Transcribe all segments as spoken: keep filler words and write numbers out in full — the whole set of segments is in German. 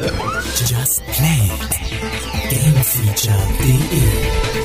Just Play Gamefeature punkt de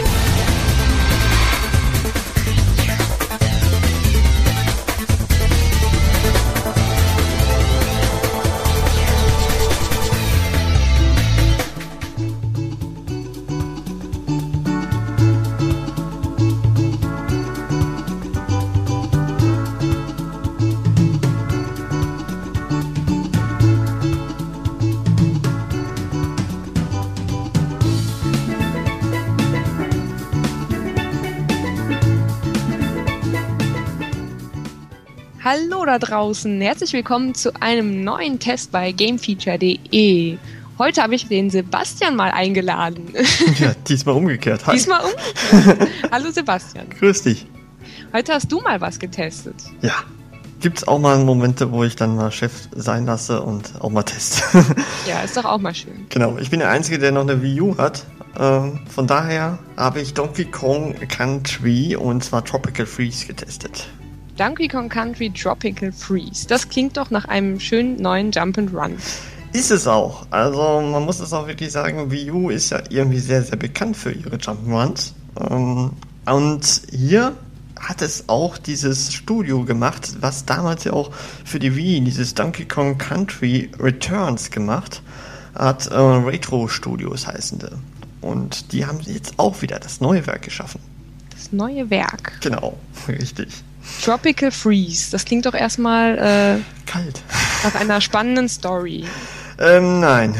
Hallo da draußen, herzlich willkommen zu einem neuen Test bei Gamefeature punkt de. Heute habe ich den Sebastian mal eingeladen. Ja, diesmal umgekehrt. Hi. Diesmal umgekehrt. Hallo Sebastian. Grüß dich. Heute hast du mal was getestet. Ja, gibt's auch mal Momente, wo ich dann mal Chef sein lasse und auch mal teste. Ja, ist doch auch mal schön. Genau, ich bin der Einzige, der noch eine Wii U hat. Ähm, von daher habe ich Donkey Kong Country und zwar Tropical Freeze getestet. Donkey Kong Country Tropical Freeze. Das klingt doch nach einem schönen neuen Jump'n'Run. Ist es auch. Also man muss es auch wirklich sagen, Wii U ist ja irgendwie sehr, sehr bekannt für ihre Jump'n'Runs. Ähm, und hier hat es auch dieses Studio gemacht, was damals ja auch für die Wii dieses Donkey Kong Country Returns gemacht hat. Äh, Retro Studios heißende. Und die haben jetzt auch wieder das neue Werk geschaffen. Das neue Werk. Genau, richtig. Tropical Freeze, das klingt doch erstmal äh, kalt. Nach einer spannenden Story. Ähm, nein.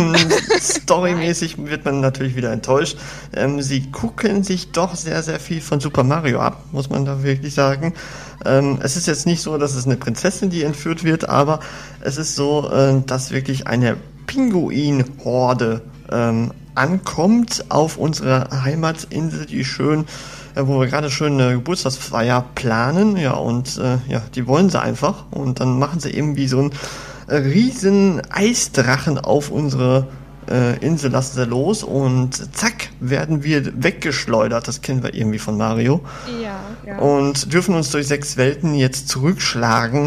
Storymäßig wird man natürlich wieder enttäuscht. Ähm, sie gucken sich doch sehr, sehr viel von Super Mario ab, muss man da wirklich sagen. Ähm, es ist jetzt nicht so, dass es eine Prinzessin, die entführt wird, aber es ist so, äh, dass wirklich eine Pinguin-Horde ähm, ankommt auf unserer Heimatinsel, die schön wo wir gerade schön eine Geburtstagsfeier planen, ja, und äh, ja, die wollen sie einfach und dann machen sie irgendwie so einen äh, riesen Eisdrachen auf unsere äh, Insel, lassen sie los und zack, werden wir weggeschleudert, das kennen wir irgendwie von Mario. Ja, ja. Und dürfen uns durch sechs Welten jetzt zurückschlagen,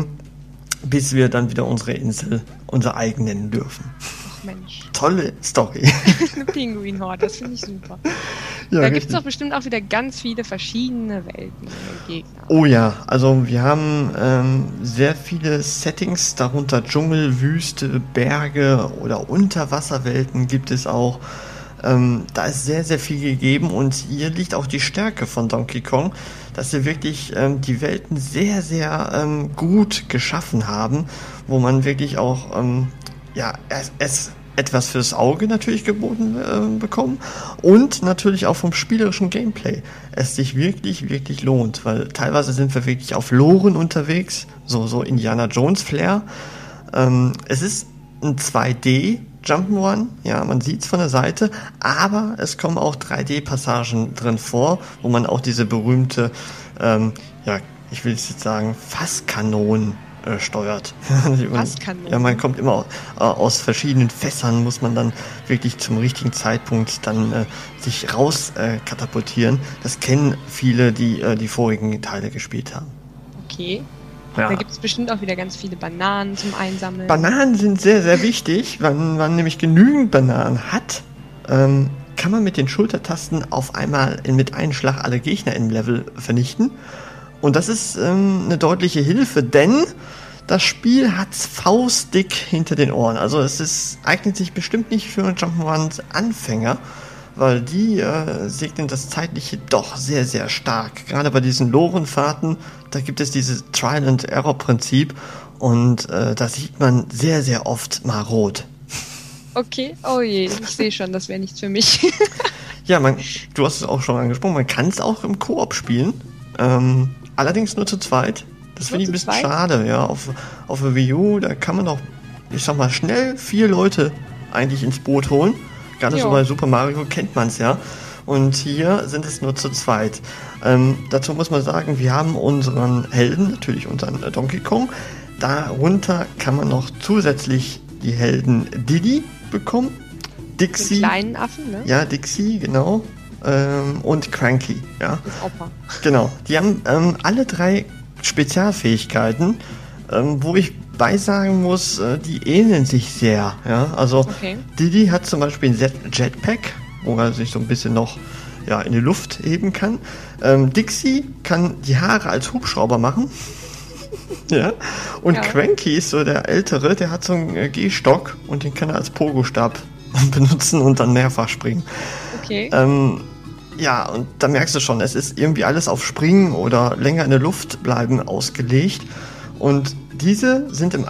bis wir dann wieder unsere Insel unser eigen nennen dürfen. Ach Mensch. Tolle Story. Eine Pinguin-Horde, das finde ich super. Ja, da gibt es doch bestimmt auch wieder ganz viele verschiedene Welten und Gegner. Oh ja, also wir haben ähm, sehr viele Settings, darunter Dschungel, Wüste, Berge oder Unterwasserwelten gibt es auch. Ähm, da ist sehr, sehr viel gegeben und hier liegt auch die Stärke von Donkey Kong, dass sie wirklich ähm, die Welten sehr, sehr ähm, gut geschaffen haben, wo man wirklich auch ähm, ja, es, es etwas fürs Auge natürlich geboten äh, bekommen und natürlich auch vom spielerischen Gameplay es sich wirklich, wirklich lohnt, weil teilweise sind wir wirklich auf Loren unterwegs, so, so Indiana Jones Flair. Ähm, es ist ein zwei D Jump'n'Run, ja, man sieht's von der Seite, aber es kommen auch drei D Passagen drin vor, wo man auch diese berühmte, ähm, ja, ich will jetzt sagen, Fasskanonen steuert. Fasskanonen. Ja, man kommt immer aus verschiedenen Fässern, muss man dann wirklich zum richtigen Zeitpunkt dann äh, sich raus äh, katapultieren. Das kennen viele, die äh, die vorigen Teile gespielt haben. Okay. Ja. Da gibt es bestimmt auch wieder ganz viele Bananen zum Einsammeln. Bananen sind sehr, sehr wichtig. Wenn man nämlich genügend Bananen hat, ähm, kann man mit den Schultertasten auf einmal mit einem Schlag alle Gegner im Level vernichten. Und das ist ähm, eine deutliche Hilfe, denn das Spiel hat's faustdick hinter den Ohren. Also es ist, eignet sich bestimmt nicht für Jump'n'Run-Anfänger, weil die äh, segnen das Zeitliche doch sehr, sehr stark. Gerade bei diesen Lorenfahrten, da gibt es dieses Trial-and-Error-Prinzip und äh, da sieht man sehr, sehr oft mal rot. Okay, oh je, ich sehe schon, das wäre nichts für mich. Ja, man, du hast es auch schon angesprochen, man kann es auch im Koop spielen. Ähm, allerdings nur zu zweit. Das finde ich ein bisschen zweit? schade, ja. Auf, auf der Wii U, da kann man doch, ich sag mal, schnell vier Leute eigentlich ins Boot holen. Gerade Jo. so bei Super Mario kennt man es ja. Und hier sind es nur zu zweit. Ähm, dazu muss man sagen, wir haben unseren Helden, natürlich unseren äh, Donkey Kong. Darunter kann man noch zusätzlich die Helden Diddy bekommen. Dixie. Den kleinen Affen, ne? Ja, Dixie, genau. Ähm, und Cranky, ja. Das Opa. Genau. Die haben ähm, alle drei Spezialfähigkeiten, ähm, wo ich beisagen muss, äh, die ähneln sich sehr. Ja? Also Okay. Diddy hat zum Beispiel ein Jet- Jetpack, wo er sich so ein bisschen noch ja, in die Luft heben kann. Ähm, Dixie kann die Haare als Hubschrauber machen. Ja. Und Ja. Cranky ist so der Ältere, der hat so einen äh, Gehstock und den kann er als Pogo-Stab benutzen und dann mehrfach springen. Okay. Ähm, ja, und da merkst du schon, es ist irgendwie alles auf Springen oder länger in der Luft bleiben ausgelegt. Und diese sind im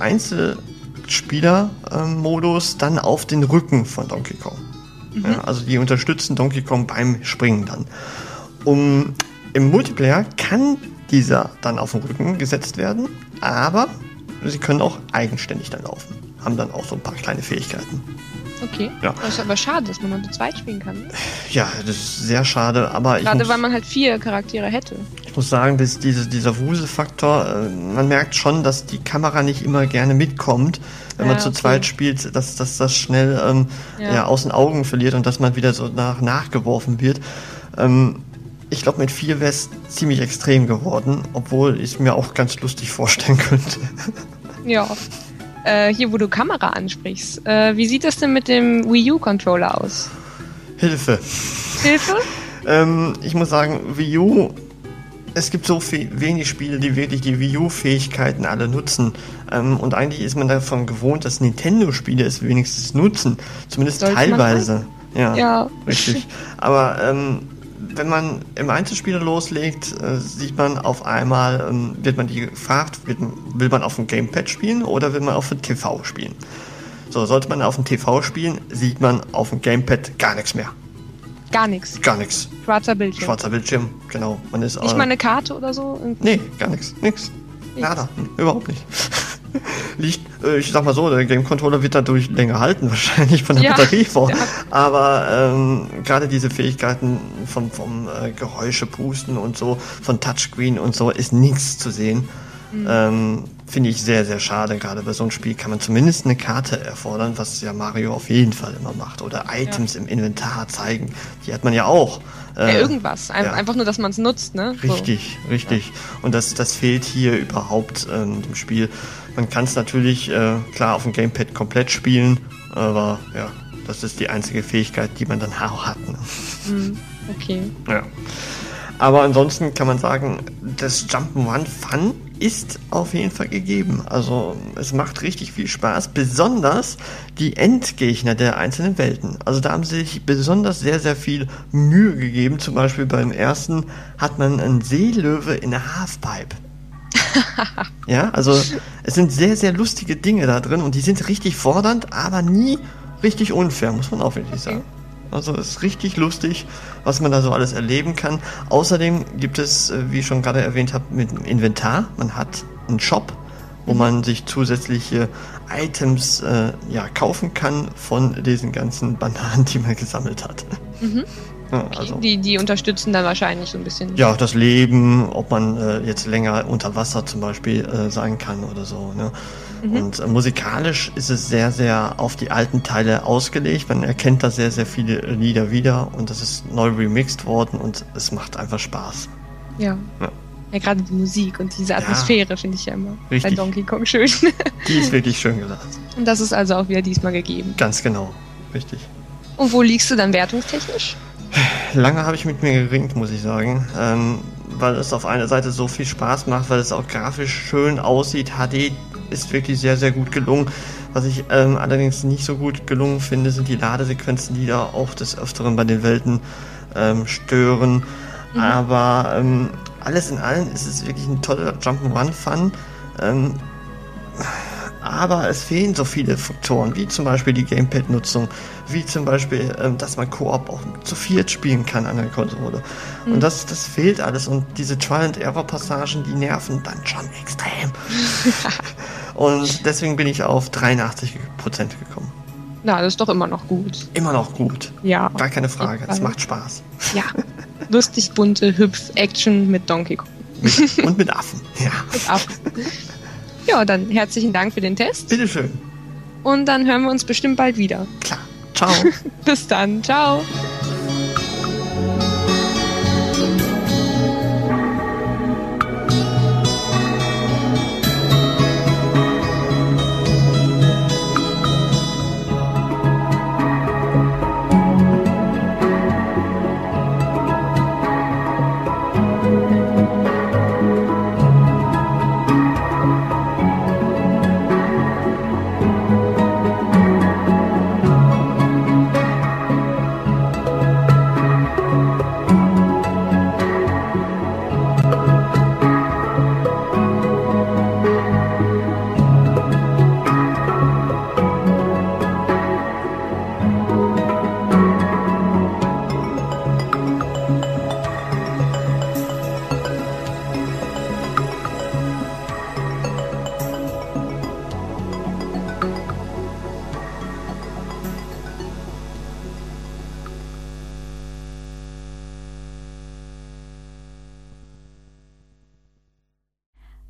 Einzelspieler-Modus dann auf den Rücken von Donkey Kong. Mhm. Ja, also die unterstützen Donkey Kong beim Springen dann. Um, Im Multiplayer kann dieser dann auf den Rücken gesetzt werden, aber sie können auch eigenständig dann laufen. Haben dann auch so ein paar kleine Fähigkeiten. Okay. Ja. Das ist aber schade, dass man nur zu zweit spielen kann. Ne? Ja, das ist sehr schade, aber ich Gerade muss, weil man halt vier Charaktere hätte. ich muss sagen, dass diese, dieser Wuselfaktor, äh, man merkt schon, dass die Kamera nicht immer gerne mitkommt, wenn Ja, man zu okay. zweit spielt, dass, dass das schnell ähm, Ja. ja. aus den Augen verliert und dass man wieder so nach, nachgeworfen wird. Ähm, ich glaube, mit vier wäre es ziemlich extrem geworden, obwohl ich es mir auch ganz lustig vorstellen könnte. Ja. Äh, hier, wo du Kamera ansprichst. Äh, wie sieht das denn mit dem Wii U-Controller aus? Hilfe! Hilfe? Ähm, ich muss sagen, Wii U, es gibt so viel, wenig Spiele, die wirklich die Wii U-Fähigkeiten alle nutzen. Ähm, und eigentlich ist man davon gewohnt, dass Nintendo-Spiele es wenigstens nutzen. Zumindest Sollte man teilweise. Ja, Ja. richtig. Aber ähm, wenn man im Einzelspieler loslegt, äh, sieht man auf einmal, ähm, wird man die gefragt, wird, will man auf dem Gamepad spielen oder will man auf dem T V spielen? So, sollte man auf dem T V spielen, sieht man auf dem Gamepad gar nichts mehr. Gar nichts. Gar nichts. Schwarzer Bildschirm. Schwarzer Bildschirm, genau. Man ist, Nicht äh, mal eine Karte oder so? Nee, gar nichts. Nix. Nichts. Nada. Überhaupt nicht. Liegt, äh, ich sag mal so, der Game Controller wird dadurch länger halten, wahrscheinlich von der Ja. Batterie vor. Ja. Aber ähm, gerade diese Fähigkeiten vom, vom äh, Geräusche pusten und so, von Touchscreen und so, ist nichts zu sehen. Mhm. Ähm, Finde ich sehr, sehr schade. Gerade bei so einem Spiel kann man zumindest eine Karte erfordern, was ja Mario auf jeden Fall immer macht. Oder Items im Inventar zeigen. Die hat man ja auch. Ja, Äh, irgendwas. Ein, ja. Einfach nur, dass man es nutzt, ne? So. Richtig, richtig. Und das, das fehlt hier überhaupt ähm, im Spiel. Man kann es natürlich, äh, klar, auf dem Gamepad komplett spielen, aber ja, das ist die einzige Fähigkeit, die man dann auch hat. Ne? Mhm. Okay. Ja. Aber ansonsten kann man sagen, das Jump'n'Run-Fun ist auf jeden Fall gegeben. Also es macht richtig viel Spaß, besonders die Endgegner der einzelnen Welten. Also da haben sie sich besonders sehr, sehr viel Mühe gegeben. Zum Beispiel beim ersten hat man einen Seelöwe in der Halfpipe. Ja, also es sind sehr, sehr lustige Dinge da drin und die sind richtig fordernd, aber nie richtig unfair, muss man auch wirklich sagen. Also es ist richtig lustig, was man da so alles erleben kann. Außerdem gibt es, äh, wie ich schon gerade erwähnt habe, mit dem Inventar. Man hat einen Shop, wo man sich zusätzliche Items äh, ja, kaufen kann von diesen ganzen Bananen, die man gesammelt hat. Mhm. Ja, Okay. also, Die, die unterstützen dann wahrscheinlich so ein bisschen. ja, das Leben, ob man äh, jetzt länger unter Wasser zum Beispiel äh, sein kann oder so. Ne? Mhm. Und äh, musikalisch ist es sehr, sehr auf die alten Teile ausgelegt. Man erkennt da sehr, sehr viele Lieder wieder und das ist neu remixed worden und es macht einfach Spaß. Ja. Ja. Ja, gerade die Musik und diese Atmosphäre finde ich ja immer Richtig. bei Donkey Kong schön. Die ist wirklich schön gelassen. Und das ist also auch wieder diesmal gegeben. Ganz genau. Richtig. Und wo liegst du dann wertungstechnisch? Lange habe ich mit mir geringt, muss ich sagen, ähm, weil es auf einer Seite so viel Spaß macht, weil es auch grafisch schön aussieht. H D ist wirklich sehr, sehr gut gelungen. Was ich ähm, allerdings nicht so gut gelungen finde, sind die Ladesequenzen, die da auch des Öfteren bei den Welten ähm, stören. Mhm. Aber ähm, alles in allem ist es wirklich ein toller Jump'n'Run-Fun. Ähm, aber es fehlen so viele Faktoren, wie zum Beispiel die Gamepad-Nutzung, wie zum Beispiel, ähm, dass man Koop auch zu viert spielen kann an der Konsole. Mhm. Und das, das fehlt alles. Und diese Trial-and-Error-Passagen, die nerven dann schon extrem. Und deswegen bin ich auf dreiundachtzig Prozent gekommen. Na, das ist doch immer noch gut. Immer noch gut. Ja. Gar keine Frage. jeden Es Fall. macht Spaß. Ja. Lustig, bunte, hüpf, Action mit Donkey Kong. Mit, und mit Affen. Ja. Mit Affen. Ja, dann herzlichen Dank für den Test. Bitteschön. Und dann hören wir uns bestimmt bald wieder. Klar. Ciao. Bis dann. Ciao.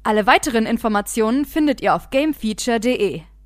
Alle weiteren Informationen findet ihr auf gamefeature punkt de.